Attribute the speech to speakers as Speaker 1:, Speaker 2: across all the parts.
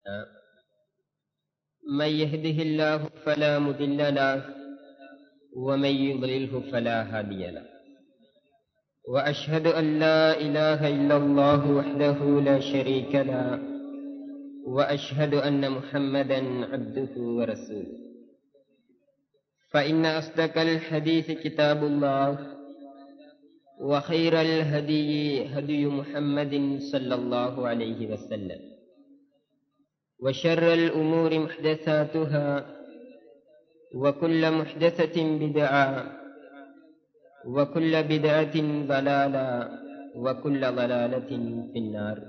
Speaker 1: من يهده الله فلا مضل له ومن يضلله فلا هادي له وأشهد أن لا إله إلا الله وحده لا شريك له وأشهد أن محمدا عبده ورسوله فإن أصدق الحديث كتاب الله وخير الهدي هدي محمد صلى الله عليه وسلم وشر الأمور محدثاتها وكل محدثة بدعة وكل بدعة ضلالة وكل ضلالة في النار.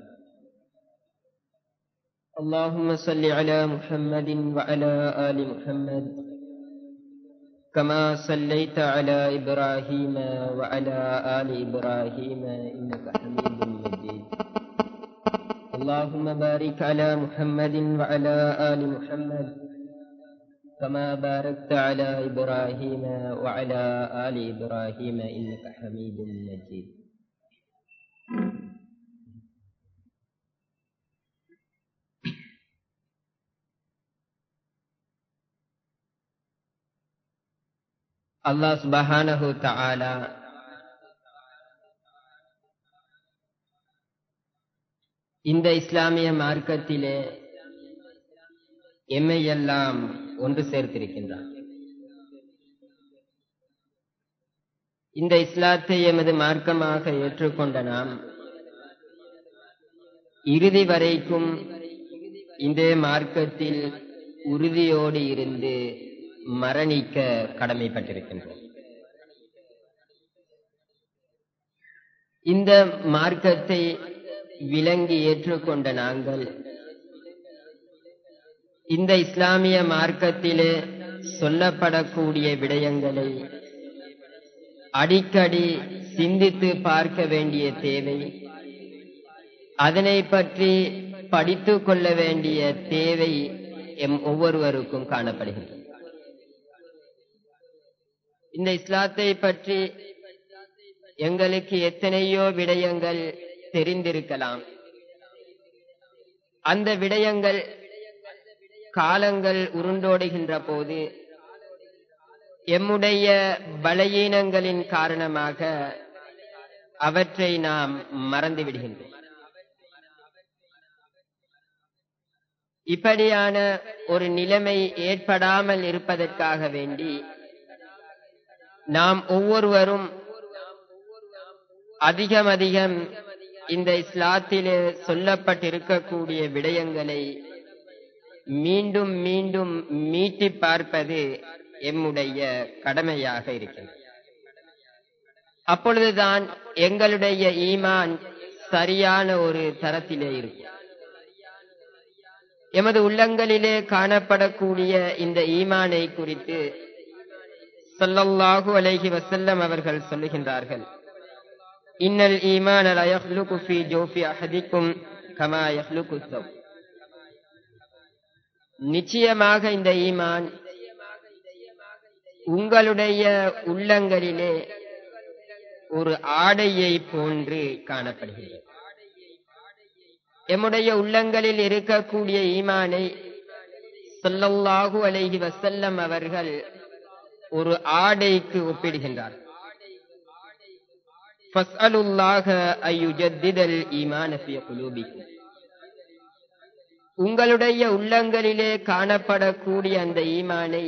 Speaker 1: اللهم صل على محمد وعلى آل محمد كما صليت على إبراهيم وعلى آل إبراهيم إنك حميد مجيد. اللهم بارك على محمد وعلى آل محمد كما باركت على إبراهيم وعلى آل إبراهيم إنك حميد مجيد. அல்லாஹ் சுப்ஹானஹு தஆலா இந்த இஸ்லாமிய மார்க்கத்திலே எம்மையெல்லாம் ஒன்று சேர்த்திருக்கின்றார். இந்த இஸ்லாத்தை எமது மார்க்கமாக ஏற்றுக்கொண்ட நாம் இறுதி வரைக்கும் இந்த மார்க்கத்தில் உறுதியோடு இருந்து மரணிக்க கடமைப்பட்டிருக்கின்றோம். இந்த மார்க்கத்தை விளங்கி ஏற்றுக்கொண்ட நாங்கள் இந்த இஸ்லாமிய மார்க்கத்திலே சொல்லப்படக்கூடிய விடயங்களை அடிக்கடி சிந்தித்து பார்க்க வேண்டிய தேவை, அதனை பற்றி படித்து கொள்ள வேண்டிய தேவை எம் ஒவ்வொருவருக்கும் காணப்படுகிறது. இந்த இஸ்லாத்தை பற்றி எங்களுக்கு எத்தனையோ விடயங்கள் தெரிந்திருக்கலாம். அந்த விடயங்கள் காலங்கள் உருண்டோடுகின்ற போது எம்முடைய பலவீனங்களின் காரணமாக அவற்றை நாம் மறந்து விடுகின்றோம். இப்படியான ஒரு நிலைமை ஏற்படாமல் இருப்பதற்காக வேண்டி நாம் ஒவ்வொருவரும் அதிகம் இந்த இஸ்லாத்திலே சொல்லப்பட்டிருக்கக்கூடிய விடயங்களை மீண்டும் மீண்டும் மீட்டி பார்ப்பது எம்முடைய கடமையாக இருக்கிறது. அப்பொழுதுதான் எங்களுடைய ஈமான் சரியான ஒரு தரத்திலே இருக்கும். எமது உள்ளங்களிலே காணப்படக்கூடிய இந்த ஈமானை குறித்து ஸல்லல்லாஹு அலைஹி வஸல்லம் அவர்கள் சொல்லுகின்றார்கள், இன்னல் ஈமான லா யக்லுகு ஃபீ ஜௌஃபி அஹதிக்கும் கமா யக்லுகு ஸவ். நிச்சயமாக இந்த ஈமான் உங்களுடைய உள்ளங்களிலே ஒரு ஆடையை போன்று காணப்படுகிறது. எம்முடைய உள்ளங்களில் இருக்கக்கூடிய ஈமானை ஸல்லல்லாஹு அலைஹி வஸல்லம் அவர்கள் ஒரு ஆடைக்கு ஒப்பிடுகின்றார். ஃபஸ்அலுல்லாஹ அய்யுஜத்திதல் ஈமான ஃபீ குலூபிக்கும். உங்களுடைய உள்ளங்களிலே காணப்படக்கூடிய அந்த ஈமானை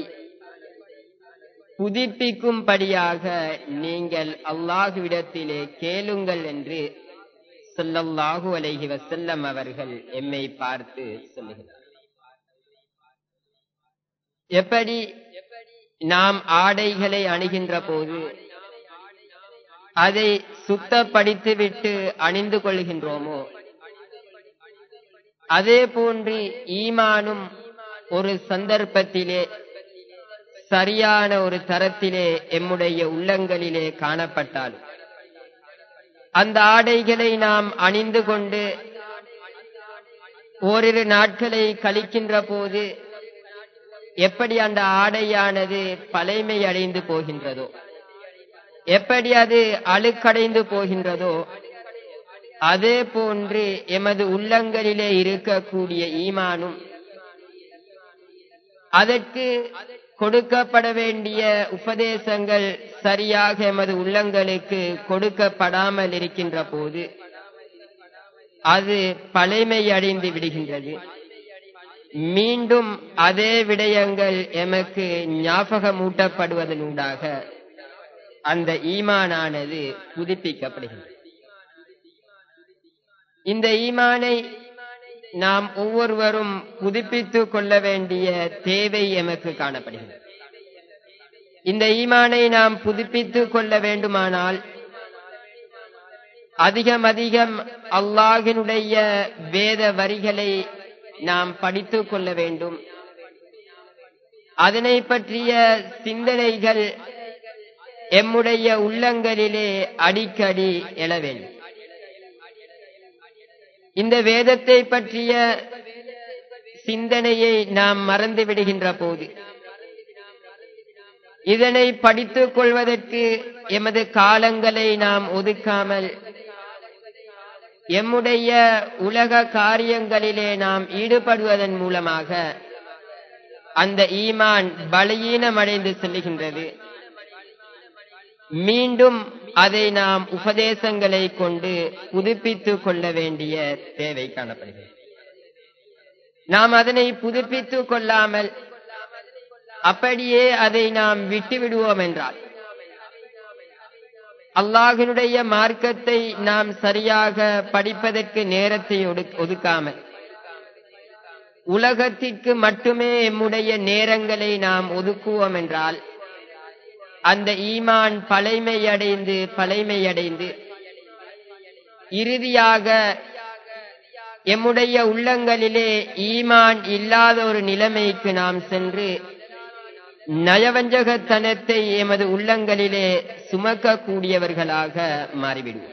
Speaker 1: புதுப்பிக்கும்படியாக நீங்கள் அல்லாஹ்விடத்திலே கேளுங்கள் என்று ஸல்லல்லாஹு அலைஹி வஸல்லம் அவர்கள் எம்மை பார்த்து சொல்லுகிறார். எப்படி நாம் ஆடைகளை அணிகின்ற போது அதை சுத்தப்படுத்திவிட்டு அணிந்து கொள்கின்றோமோ, அதே போன்று ஈமானும் ஒரு சந்தர்ப்பத்திலே சரியான ஒரு தரத்திலே எம்முடைய உள்ளங்களிலே காணப்பட்டால் அந்த ஆடைகளை நாம் அணிந்து கொண்டு ஓரிரு நாட்களை கழிக்கின்ற போது எப்படி அந்த ஆடையானது பழைமை அடைந்து போகின்றதோ, எப்படி அது அழுக்கடைந்து போகின்றதோ, அதே போன்று எமது உள்ளங்களிலே இருக்கக்கூடிய ஈமானும் அதற்கு கொடுக்கப்பட வேண்டிய உபதேசங்கள் சரியாக எமது உள்ளங்களுக்கு கொடுக்கப்படாமல் இருக்கின்ற போது அது பழைமை அடைந்து விடுகின்றது. மீண்டும் அதே விடயங்கள் எமக்கு ஞாபகமூட்டப்படுவதனூடாக அந்த ஈமானானது புதுப்பிக்கப்படுகின்றது. இந்த ஈமானை நாம் ஒவ்வொருவரும் புதுப்பித்துக் கொள்ள வேண்டிய தேவை எமக்கு காணப்படுகிறது. இந்த ஈமானை நாம் புதுப்பித்துக் கொள்ள வேண்டுமானால் அதிகம் அதிகம் அல்லாஹ்வினுடைய வேத வரிகளை நாம் படித்துக் கொள்ள வேண்டும். அதனை பற்றிய சிந்தனைகள் எம்முடைய உள்ளங்களிலே அடிக்கடி எழ வேண்டும். இந்த வேதத்தை பற்றிய சிந்தனையை நாம் மறந்து விடுகின்ற போது இதனை படித்துக் கொள்வதற்கு எமது காலங்களை நாம் ஒதுக்காமல் எம்முடைய உலக காரியங்களிலே நாம் ஈடுபடுவதன் மூலமாக அந்த ஈமான் பலவீனமடைந்து செல்லுகின்றது. மீண்டும் அதை நாம் உபதேசங்களை கொண்டு புதுப்பித்துக் கொள்ள வேண்டிய தேவை காணப்படுகிறது. நாம் அதனை புதுப்பித்துக் கொள்ளாமல் அப்படியே அதை நாம் விட்டுவிடுவோம் என்றால் அல்லாஹ்வினுடைய மார்க்கத்தை நாம் சரியாக படிப்பதற்கு நேரத்தை ஒதுக்காமல் உலகத்திற்கு மட்டுமே எம்முடைய நேரங்களை நாம் ஒதுக்குவோம் என்றால் அந்த ஈமான் பழைமையடைந்து இறுதியாக எம்முடைய உள்ளங்களிலே ஈமான் இல்லாத ஒரு நிலைமைக்கு நாம் சென்று நயவஞ்சகத்தனத்தை எமது உள்ளங்களிலே சுமக்கக்கூடியவர்களாக மாறிவிடுவோம்.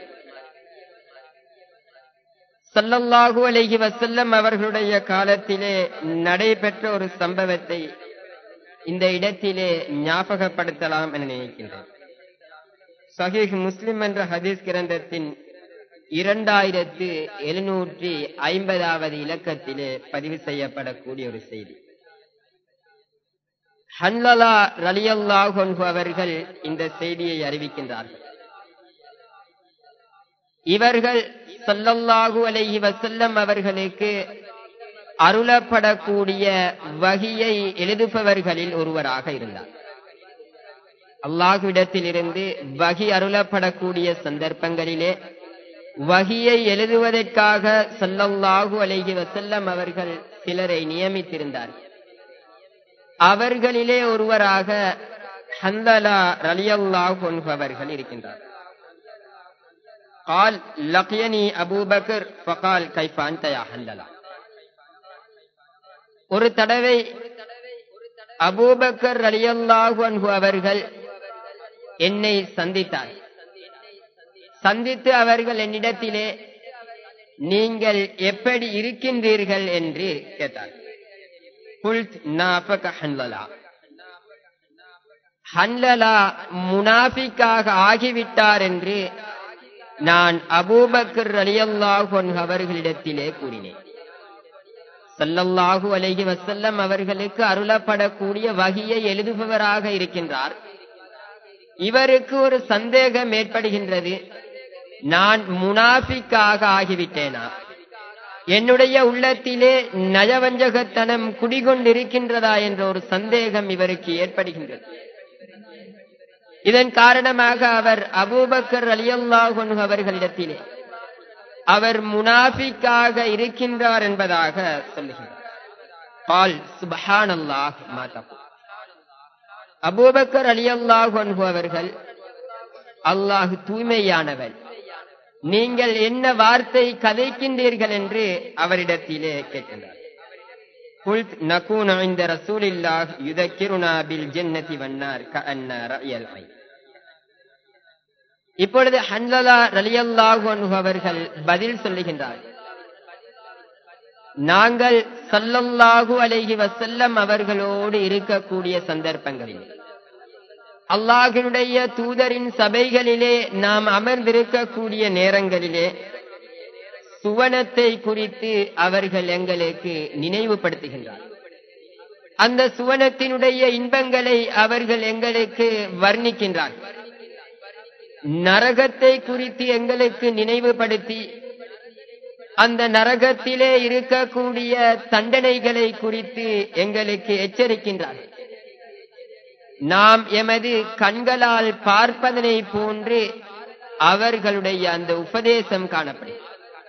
Speaker 1: ஸல்லல்லாஹு அலைஹி வஸல்லம் அவர்களுடைய காலத்திலே நடைபெற்ற ஒரு சம்பவத்தை இந்த இடத்திலே ஞாபகப்படுத்தலாம் என நினைக்கின்றேன். சஹீஹ் முஸ்லிம் என்ற ஹதீஸ் கிரந்தத்தின் 2750வது இலக்கத்திலே பதிவு செய்யப்படக்கூடிய ஒரு செய்தி. ஹன்லலா ரலியல்லாஹு அன்ஹு அவர்கள் இந்த செய்தியை அறிவிக்கின்றார்கள். இவர்கள் ஸல்லல்லாஹு அலைஹி வஸல்லம் அவர்களுக்கு அருளப்படக்கூடிய வஹியை எழுதுபவர்களில் ஒருவராக இருந்தார். அல்லாஹ்விடத்திலிருந்து வஹி அருளப்படக்கூடிய சந்தர்ப்பங்களிலே வஹியை எழுதுவதற்காக ஸல்லல்லாஹு அலைஹி வஸல்லம் அவர்கள் சிலரை நியமித்திருந்தார். அவர்களிலே ஒருவராக ஹன்லலா ரலியல்லாஹு அன்ஹு அவர்கள் இருக்கின்றார். قال لقيني ابو بكر فقال كيف انت يا حنللا. ஒரு தடவை அபூபக்கர் ரலியல்லாஹு அன்ஹு அவர்கள் என்னை சந்தித்தார். சந்தித்து அவர்கள் என்னிடத்திலே நீங்கள் எப்படி இருக்கின்றீர்கள் என்று கேட்டார். قلت نافق حنللا. ஹன்லலா முனாஃபிக்காக ஆகிவிட்டார் என்று நான் அபூபக்கர் ரலியல்லாஹு அன்ஹு அவர்களிடத்திலே கூறினேன். ஸல்லல்லாஹு அலைஹி வஸல்லம் அவர்களுக்கு அருளப்படக்கூடிய வஹியை எழுதுபவராக இருக்கின்றார். இவருக்கு ஒரு சந்தேகம் ஏற்படுகின்றது, நான் முனாஃபிக்காக ஆகிவிட்டேனா, என்னுடைய உள்ளத்திலே நயவஞ்சகத்தனம் குடிகொண்டிருக்கின்றதா என்ற ஒரு சந்தேகம் இவருக்கு ஏற்படுகின்றது. இதன் காரணமாக அவர் அபூபக்கர் ரலியல்லாஹு அன்ஹு அவர்களிடத்திலே அவர் முனாஃபிக்காக இருக்கின்றார் என்பதாக சொல்லுகிறார். قال سبحان الله ما تقول. அபூபக்கர் ரலியல்லாஹு அன்ஹு அவர்கள் அல்லாஹ் தூய்மையானவன், நீங்கள் என்ன வார்த்தை கதைக்கின்றீர்கள் என்று அவரிடத்திலே கேட்கின்றார். قلت نكون عند رسول الله يذكرنا بالجنة والنار كأن رأي العين. இப்பொழுது ஹன்லலா ரலியல்லாஹு அன்ஹு அவர்கள் பதில் சொல்லுகின்றார், நாங்கள் ஸல்லல்லாஹு அலைஹி வஸல்லம் அவர்களோடு இருக்கக்கூடிய சந்தர்ப்பங்களில் அல்லாஹ்வினுடைய தூதரின் சபைகளிலே நாம் அமர்ந்திருக்கக்கூடிய நேரங்களிலே சுவனத்தை குறித்து அவர்கள் எங்களுக்கு நினைவுபடுத்துகின்றார். அந்த சுவனத்தினுடைய இன்பங்களை அவர்கள் எங்களுக்கு வர்ணிக்கின்றார். நரகத்தை குறித்து எங்களுக்கு நினைவுபடுத்தி அந்த நரகத்திலே இருக்கக்கூடிய தண்டனைகளை குறித்து எங்களுக்கு எச்சரிக்கின்றார். நாம் எமது கண்களால் பார்ப்பதனை போன்று அவர்களுடைய அந்த உபதேசம் காணப்படும்.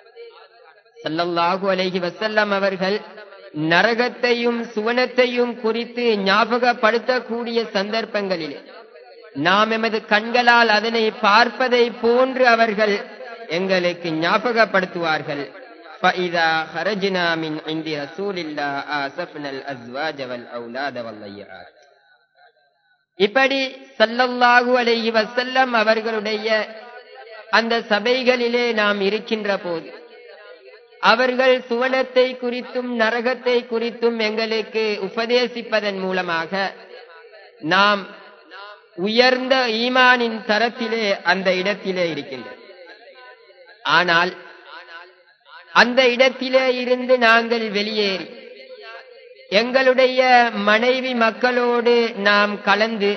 Speaker 1: ஸல்லல்லாஹு அலைஹி வஸல்லம் அவர்கள் நரகத்தையும் சுவனத்தையும் குறித்து ஞாபகப்படுத்தக்கூடிய சந்தர்ப்பங்களிலே நாம் எமது கண்களால் அதனை பார்ப்பதை போன்று அவர்கள் எங்களுக்கு ஞாபகப்படுத்துவார்கள். فَإِذَا خَرَجْنَا مِنْ عِنْدِ رَسُولِ اللَّهِ آسَفْنَا الْأَزْوَاجَ وَالْأَوْلَادَ وَالضَّيِّعَاتِ. இப்படி ஸல்லல்லாஹு அலைஹி வஸல்லம் அவர்களுடைய அந்த சபைகளிலே நாம் இருக்கின்ற போது அவர்கள் சுவனத்தை குறித்தும் நரகத்தை குறித்தும் எங்களுக்கு உபதேசிப்பதன் மூலமாக நாம் உயர்ந்த ஈமானின் தரத்திலே அந்த இடத்திலே இருக்கின்றோம். ஆனால் அந்த இடத்திலே இருந்து நாங்கள் வெளியேறி எங்களுடைய மனைவி மக்களோடு நாம் கலந்து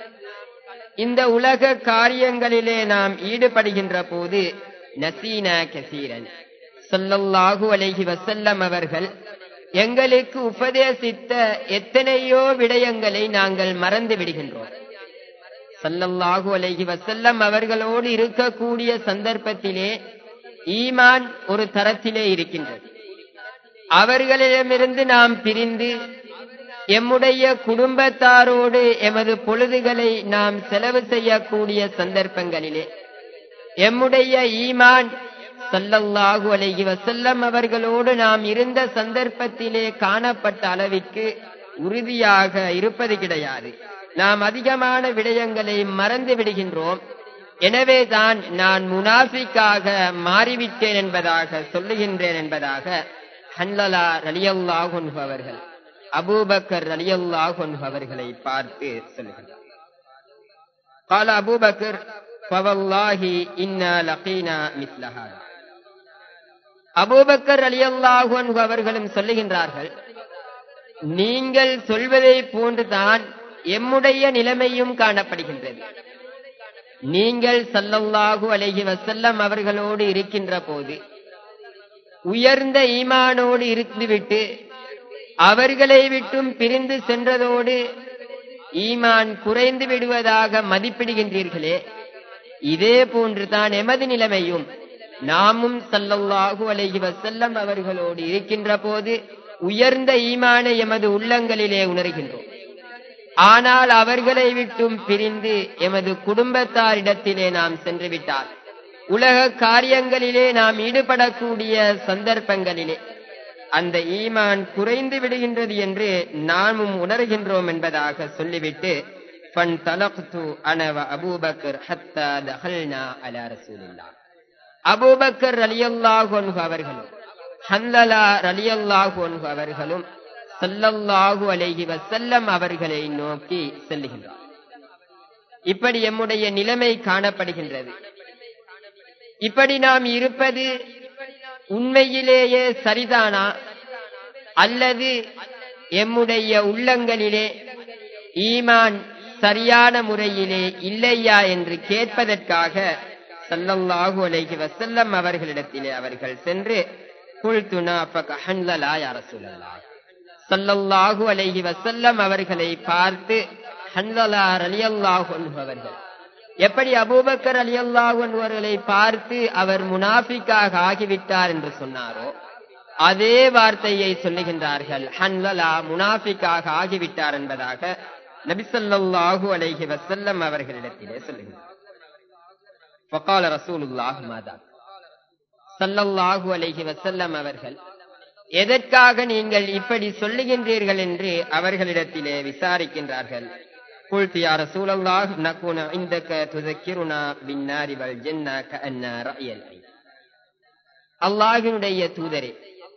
Speaker 1: இந்த உலக காரியங்களிலே நாம் ஈடுபடுகின்ற போது நசீனா கசீரன் ஸல்லல்லாஹு அலைஹி வஸல்லம் அவர்கள் எங்களுக்கு உபதேசித்த எத்தனையோ விடயங்களை நாங்கள் மறந்து விடுகின்றோம். ஸல்லல்லாஹு அலைஹி வஸல்லம் அவர்களோடு இருக்கக்கூடிய சந்தர்ப்பத்திலே ஈமான் ஒரு தரத்திலே இருக்கின்றது. அவர்களிடமிருந்து நாம் பிரிந்து எம்முடைய குடும்பத்தாரோடு எமது பொழுதுகளை நாம் செலவு செய்யக்கூடிய சந்தர்ப்பங்களிலே எம்முடைய ஈமான் ஸல்லல்லாஹு அலைஹி வஸல்லம் அவர்களோடு நாம் இருந்த சந்தர்ப்பத்திலே காணப்பட்ட அளவிற்கு உறுதியாக இருப்பது கிடையாது. நாம் அதிகமான விடயங்களை மறந்து விடுகின்றோம். எனவேதான் நான் முனாஃபிக்காக மாறிவிட்டேன் என்பதாக சொல்லுகின்றேன் என்பதாக ஹன்லலா ரலியல்லாஹு அன்ஹு அவர்கள் அபூபக்கர் ரலியல்லாஹு அன்ஹு அவர்களை பார்த்து சொல்லுகிறார். قال أبو بكر فوالله إنا لقينا مثل هذا. அபூபக்கர் ரலியல்லாஹு அன்ஹு அவர்களும் சொல்லுகின்றார்கள், நீங்கள் சொல்வதை போன்றுதான் எம்முடைய நிலைமையும் காணப்படுகின்றது. நீங்கள் ஸல்லல்லாஹு அலைஹி வஸல்லம் அவர்களோடு இருக்கின்ற போது உயர்ந்த ஈமானோடு இருந்துவிட்டு அவர்களை விட்டும் பிரிந்து சென்றதோடு ஈமான் குறைந்து விடுவதாக மதிப்பிடுகின்றீர்களே, இதே போன்றுதான் எமது நிலைமையும். நாமும் ஸல்லல்லாஹு அலைஹி வஸல்லம் அவர்களோடு இருக்கின்ற போது உயர்ந்த ஈமானை எமது உள்ளங்களிலே உணர்கின்றோம். ஆனால் அவர்களை விட்டும் பிரிந்து எமது குடும்பத்தாரிடத்திலே நாம் சென்று விட்டால் உலக காரியங்களிலே நாம் ஈடுபடக்கூடிய சந்தர்ப்பங்களிலே அந்த ஈமான் குறைந்து விடுகின்றது என்று நாமும் உணர்கின்றோம் என்பதாக சொல்லிவிட்டு ஃபன்தலக்து அன வ அபூபக்கர் ஹத்தா தஹல்னா அலா ரசூலில்லாஹ். அபூபக்கர் ரலியல்லாஹு அன்ஹு அவர்களும் ஹன்லலா ரலியல்லாஹு அன்ஹு அவர்களும் ஸல்லல்லாஹு அலைஹி வஸல்லம் அவர்களை நோக்கி செல்லுகின்றார். இப்படி எம்முடைய நிலைமை காணப்படுகின்றது. இப்படி நாம் இருப்பது உண்மையிலேயே சரிதானா அல்லது எம்முடைய உள்ளங்களிலே ஈமான் சரியான முறையிலே இல்லையா என்று கேட்பதற்காக ஸல்லல்லாஹு அலைஹி வஸல்லம் அவர்களிடத்திலே அவர்கள் சென்று குல்து நாஃபக ஹன்லலா யா ரசூலல்லாஹ், ஸல்லல்லாஹு அலைஹி வஸல்லம் அவர்களை பார்த்து ஹன்லலா ரலியல்லாஹு அன்ஹு அவர்கள் எப்படி அபூபக்கர் ரலியல்லாஹு அன்ஹு அவர்களை பார்த்து அவர் முனாஃபிக்காக ஆகிவிட்டார் என்று சொன்னாரோ அதே வார்த்தையை சொல்லுகின்றார்கள். ஹன்லலா முனாஃபிக்காக ஆகிவிட்டார் என்பதாக நபி ஸல்லல்லாஹு அலைஹி வஸல்லம் அவர்களிடத்திலே சொல்லுகின்றார். ஃபகால ரசூலுல்லாஹ் மாதா, ஸல்லல்லாஹு அலைஹி வஸல்லம் அவர்கள் எதற்காக நீங்கள் இப்படி சொல்லுகின்றீர்கள் என்று அவர்களிடத்திலே விசாரிக்கின்றார்கள். قلت يا رسول الله نكون عندك تذكرنا بالنار والجنة كأن رأي العين. அல்லாஹ்வினுடைய தூதரே,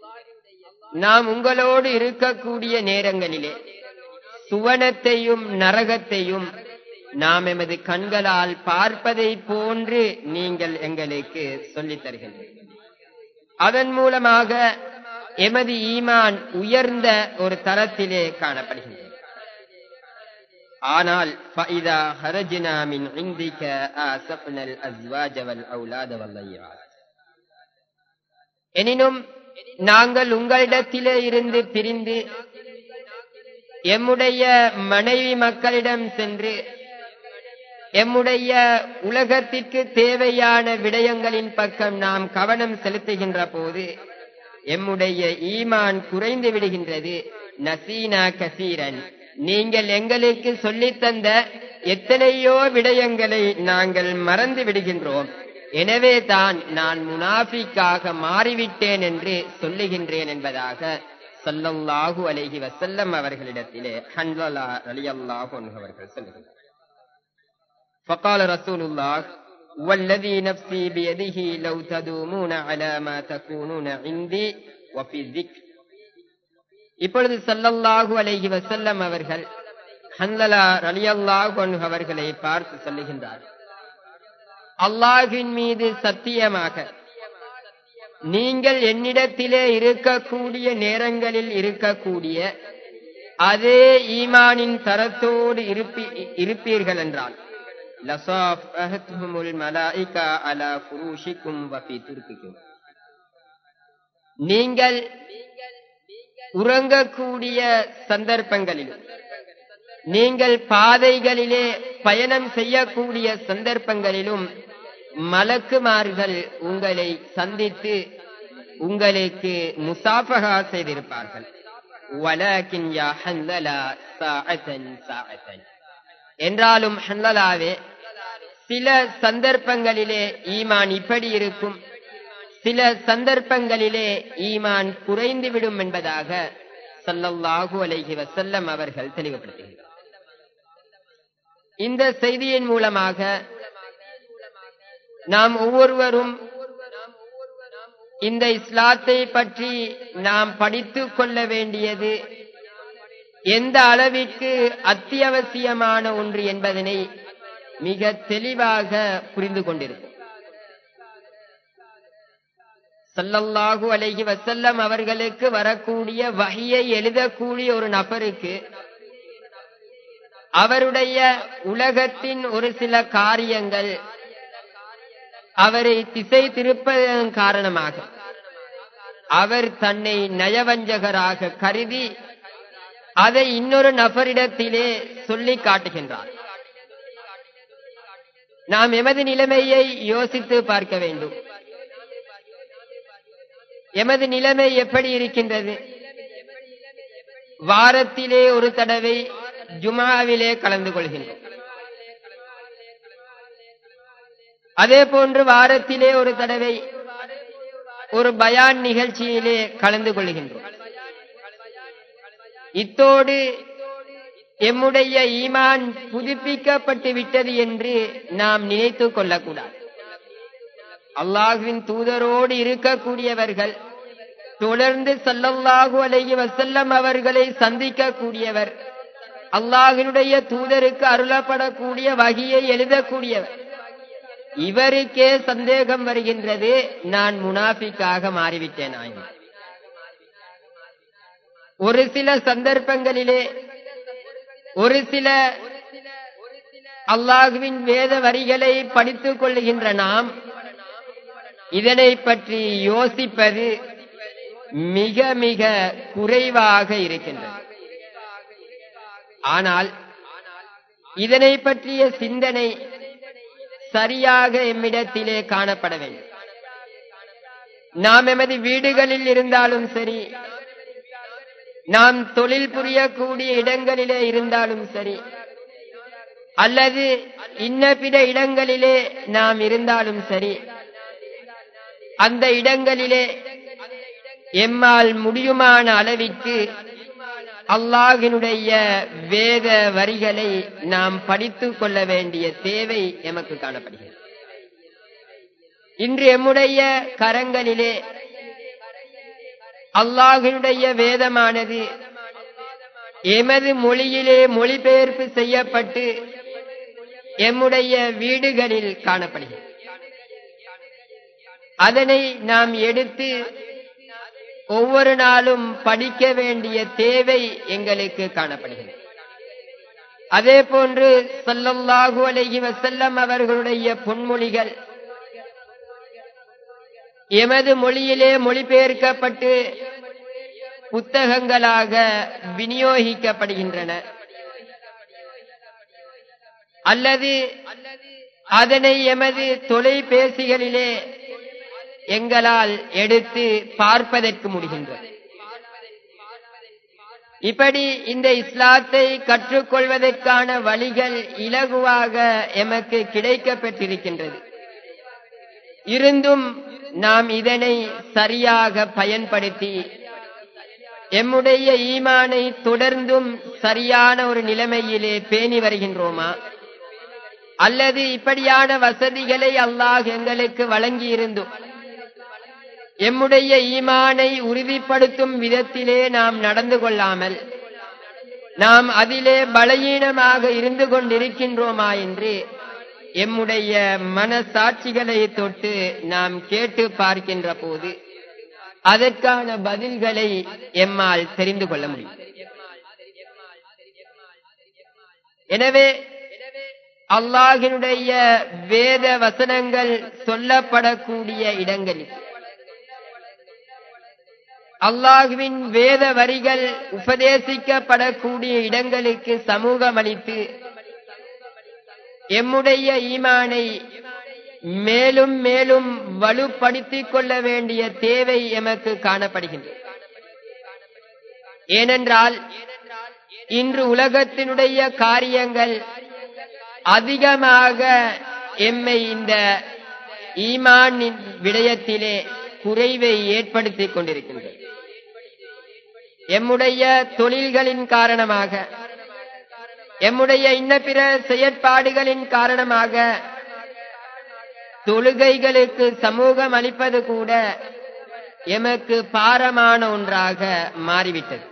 Speaker 1: நாம் உங்களோடு இருக்கக்கூடிய நேரங்களிலே சுவனத்தையும் நரகத்தையும் நாம் எமது கண்களால் பார்ப்பதை போன்று நீங்கள் எங்களுக்கு சொல்லித் தருகின்றீர்கள். அதன் மூலமாக எமது ஈமான் உயர்ந்த ஒரு தரத்திலே காணப்படுகின்றது. ஆனால் فَإِذَا خَرَجْنَا مِنْ عِنْدِكَ آسَفْنَا الْأَزْوَاجَ وَالْأَوْلَادَ وَالضَّيِّعَاتِ. எனினும் நாங்கள் உங்களிடத்திலே இருந்து பிரிந்து எம்முடைய மனைவி மக்களிடம் சென்று எம்முடைய உலகத்திற்கு தேவையான விடயங்களின் பக்கம் நாம் கவனம் செலுத்துகின்ற போது எம்முடைய ஈமான் குறைந்து விடுகின்றது. நசீனா கசீரன், நீங்கள் எங்களுக்கு சொல்லித்தந்த எத்தனையோ விடயங்களை நாங்கள் மறந்து விடுகின்றோம். எனவே தான் நான் முனாஃபிக்காக மாறிவிட்டேன் என்று சொல்லுகின்றேன் என்பதாக ஸல்லல்லாஹு அலைஹி வஸல்லம் அவர்களிடத்திலே ஹன்ஸலா ரலியல்லாஹு அன்ஹு அவர்கள் சொல்லுகின்றனர். فقال رسول الله والذي نفسي بيده لو تدومون على ما تكونون عندي وفي الذكر. இப்பொழுது ஸல்லல்லாஹு அலைஹி வஸல்லம் அவர்கள் ஹன்ஸலா ரலியல்லாஹு அன்ஹு அவர்களை பார்த்து சொல்லுகின்றார், அல்லாஹ்வின் மீது சத்தியமாக நீங்கள் என்னிடத்திலே இருக்கக்கூடிய நேரங்களில் இருக்கக்கூடிய அதே ஈமானின் தரத்தோடு இருப்பீர்கள் என்றால் லஸாஃபஹத்துஹுமுல் மலாயிகா அலா ஃபுரூஷிக்கும் வஃபி துர்கிக்கும். நீங்கள் உறங்கக்கூடிய சந்தர்ப்பங்களிலும் நீங்கள் பாதைகளிலே பயணம் செய்யக்கூடிய சந்தர்ப்பங்களிலும் மலக்குமார்கள் உங்களை சந்தித்து உங்களுக்கு முசாஃபஹா செய்திருப்பார்கள். வலக்கின் யா ஹன்ஸலா ஸாஅத்தன் ஸாஅத்தன். என்றாலும் ஹன்ஸலாவே, சில சந்தர்ப்பங்களிலே ஈமான் இப்படி இருக்கும், சில சந்தர்ப்பங்களிலே ஈமான் குறைந்துவிடும் என்பதாக ஸல்லல்லாஹு அலைஹி வஸல்லம் அவர்கள் தெளிவுபடுத்துகிறார். இந்த செய்தியின் மூலமாக நாம் ஒவ்வொருவரும் இந்த இஸ்லாத்தை பற்றி நாம் படித்துக் கொள்ள வேண்டியது எந்த அளவிற்கு அத்தியாவசியமான ஒன்று என்பதனை மிக தெளிவாக புரிந்து கொண்டிருக்கும். ஸல்லல்லாஹு அலைஹி வஸல்லம் அவர்களுக்கு வரக்கூடிய வஹியை எழுதக்கூடிய ஒரு நபருக்கு அவருடைய உலகத்தின் ஒரு சில காரியங்கள் அவரை திசை திருப்பதன் காரணமாக அவர் தன்னை நயவஞ்சகராக கருதி அதை இன்னொரு நபரிடத்திலே சொல்லி காட்டுகின்றார். நாம் எமது நிலைமையை யோசித்து பார்க்க வேண்டும். எமது நிலைமை எப்படி இருக்கின்றது? வாரத்திலே ஒரு தடவை ஜுமாவிலே கலந்து கொள்கின்றோம். அதே போன்று வாரத்திலே ஒரு தடவை ஒரு பயான் நிகழ்ச்சியிலே கலந்து கொள்கின்றோம். இத்தோடு எம்முடைய ஈமான் புதுப்பிக்கப்பட்டு விட்டது என்று நாம் நினைத்துக் கொள்ளக்கூடாது. அல்லாஹ்வின் தூதரோடு இருக்கக்கூடியவர்கள், தொடர்ந்து ஸல்லல்லாஹு அலைஹி வஸல்லம் அவர்களை சந்திக்கக்கூடியவர், அல்லாஹ்வினுடைய தூதருக்கு அருளப்படக்கூடிய வஹியை எழுதக்கூடியவர், இவருக்கே சந்தேகம் வருகின்றது, நான் முனாஃபிக்காக மாறிவிட்டேன். ஒரு சில சந்தர்ப்பங்களிலே ஒரு சில அல்லாஹ்வின் வேத வரிகளை படித்துக் கொள்ளுகின்ற நாம் இதனை பற்றி யோசிப்பது மிக மிக குறைவாக இருக்கின்றது. ஆனால் இதனை பற்றிய சிந்தனை சரியாக எம்மிடத்திலே காணப்பட வேண்டும். நாம் எமது வீடுகளில் இருந்தாலும் சரி, நாம் தொழில் புரியக்கூடிய இடங்களிலே இருந்தாலும் சரி, அல்லது இன்ன பிற இடங்களிலே நாம் இருந்தாலும் சரி, அந்த இடங்களிலே எம்மால் முடியுமான அளவிற்கு அல்லாஹ்வினுடைய வேத வரிகளை நாம் படித்துக் கொள்ள வேண்டிய தேவை எமக்கு காணப்படுகிறது. இன்று எம்முடைய கரங்களிலே அல்லாஹ்வினுடைய வேதமானது எமது மொழியிலே மொழிபெயர்ப்பு செய்யப்பட்டு எம்முடைய வீடுகளில் காணப்படுகிறது. அதனை நாம் எடுத்து ஒவ்வொரு நாளும் படிக்க வேண்டிய தேவை எங்களுக்கு காணப்படுகிறது. அதே போன்று ஸல்லல்லாஹு அலைஹி வஸல்லம் அவர்களுடைய பொன்மொழிகள் எமது மொழியிலே மொழிபெயர்க்கப்பட்டு புத்தகங்களாக விநியோகிக்கப்படுகின்றன. அல்லது அதனை எமது தொலைபேசிகளிலே எங்களால் எடுத்து பார்ப்பதற்கு முடிகின்றது. இப்படி இந்த இஸ்லாத்தை கற்றுக்கொள்வதற்கான வழிகள் இலகுவாக எமக்கு கிடைக்கப் பெற்றிருக்கின்றது. இருந்தும் நாம் இதனை சரியாக பயன்படுத்தி எம்முடைய ஈமானை தொடர்ந்தும் சரியான ஒரு நிலைமையிலே பேணி வருகின்றோமா? அல்லது இப்படியான வசதிகளை அல்லாஹ் எங்களுக்கு வழங்கி இருந்தும் எம்முடைய ஈமானை உறுதிப்படுத்தும் விதத்திலே நாம் நடந்து கொள்ளாமல் நாம் அதிலே பலவீனமாக இருந்து கொண்டிருக்கின்றோமா என்று எம்முடைய மனசாட்சிகளை தொட்டு நாம் கேட்டு பார்க்கின்ற போது அதற்கான பதில்களை எம்மால் தெரிந்து கொள்ள முடியும். எனவே அல்லாஹ்வினுடைய வேத வசனங்கள் சொல்லப்படக்கூடிய இடங்களில் அல்லாஹ்வின் வேத வரிகள் உபதேசிக்கப்படக்கூடிய இடங்களுக்கு சமூகம் அளித்து எம்முடைய ஈமானை மேலும் மேலும் வலுப்படுத்திக் கொள்ள வேண்டிய தேவை எமக்கு காணப்படுகின்றது. ஏனென்றால் இன்று உலகத்தினுடைய காரியங்கள் அதிகமாக எம்மை இந்த ஈமானின் விடயத்திலே குறைவை ஏற்படுத்திக் கொண்டிருக்கின்றது. எம்முடைய தொழில்களின் காரணமாக எம்முடைய இன்ன பிற செயற்பாடுகளின் காரணமாக தொழுகைகளுக்கு சமூகம் அளிப்பது கூட எமக்கு பாரமான ஒன்றாக மாறிவிட்டது.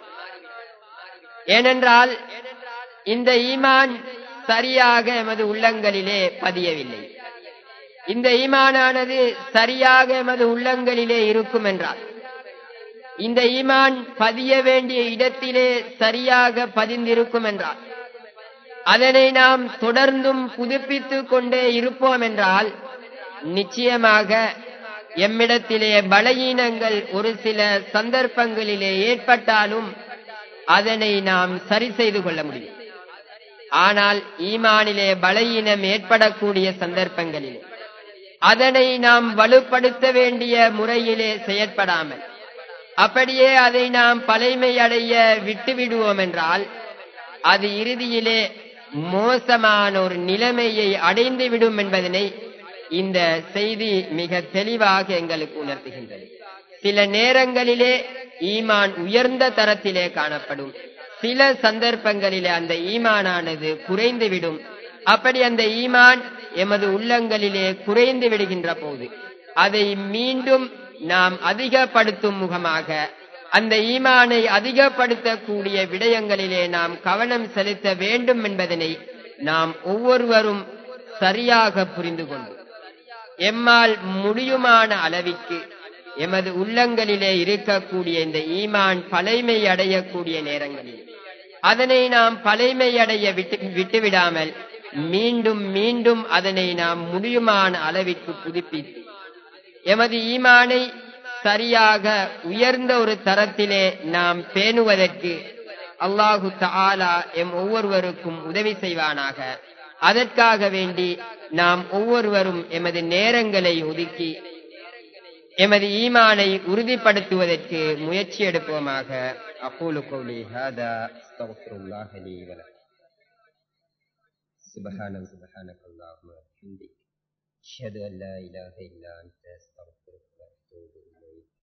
Speaker 1: ஏனென்றால் இந்த ஈமான் சரியாக எமது உள்ளங்களிலே பதியவில்லை. இந்த ஈமானானது சரியாக எமது உள்ளங்களிலே இருக்கும் என்றால் இந்த ஈமான் பதிய வேண்டிய இடத்திலே சரியாக பதிந்திருக்கும் என்றால் அதனை நாம் தொடர்ந்தும் புதுப்பித்துக் கொண்டே இருப்போம் என்றால் நிச்சயமாக எம்மிடத்திலே பலவீனங்கள் ஒரு சில சந்தர்ப்பங்களிலே ஏற்பட்டாலும் அதனை நாம் சரி செய்து கொள்ள முடியும். ஆனால் ஈமானிலே பலவீனம் ஏற்படக்கூடிய சந்தர்ப்பங்களிலே அதனை நாம் வலுப்படுத்த வேண்டிய முறையிலே செயற்படாமல் அப்படியே அதை நாம் பழைமை அடைய விட்டுவிடுவோம் என்றால் அது இறுதியிலே மோசமான ஒரு நிலைமையை அடைந்துவிடும் என்பதனை இந்த செய்தி மிக தெளிவாக எங்களுக்கு உணர்த்துகின்றது. சில நேரங்களிலே ஈமான் உயர்ந்த தரத்திலே காணப்படும், சில சந்தர்ப்பங்களிலே அந்த ஈமானானது குறைந்துவிடும். அப்படி அந்த ஈமான் எமது உள்ளங்களிலே குறைந்து விடுகின்ற போது அதை மீண்டும் நாம் அதிகப்படுத்தும் முகமாக அந்த ஈமானை அதிகப்படுத்தக்கூடிய விடயங்களிலே நாம் கவனம் செலுத்த வேண்டும் என்பதனை நாம் ஒவ்வொருவரும் சரியாக புரிந்து கொண்டு எம்மால் முடியுமான அளவிற்கு எமது உள்ளங்களிலே இருக்கக்கூடிய இந்த ஈமான் பழைமை அடையக்கூடிய நேரங்களில் அதனை நாம் பழைமை அடைய விட்டுவிடாமல் மீண்டும் மீண்டும் அதனை நாம் முடியுமான அளவிற்கு புதுப்பித்து எமது ஈமானை சரியாக உயர்ந்த ஒரு தரத்திலே நாம் பேணுவதற்கு அல்லாஹு தஆலா எம் ஒவ்வொருவருக்கும் உதவி செய்வானாக. அதற்காக வேண்டி நாம் ஒவ்வொருவரும் எமது நேரங்களை ஒதுக்கி எமது ஈமானை உறுதிப்படுத்துவதற்கு முயற்சி எடுப்போமாக. அகூலு கௌலி ஹாதா அஸ்தக்ஃபிருல்லாஹ லீ வ லக்கும். சுப்ஹானல்லாஹி வ பிஹம்திஹி அஷ்ஹது அன் லா இலாஹா இல்லா அன்த அஸ்தக்ஃபிருக்க வ அத்தூபு இலைக்.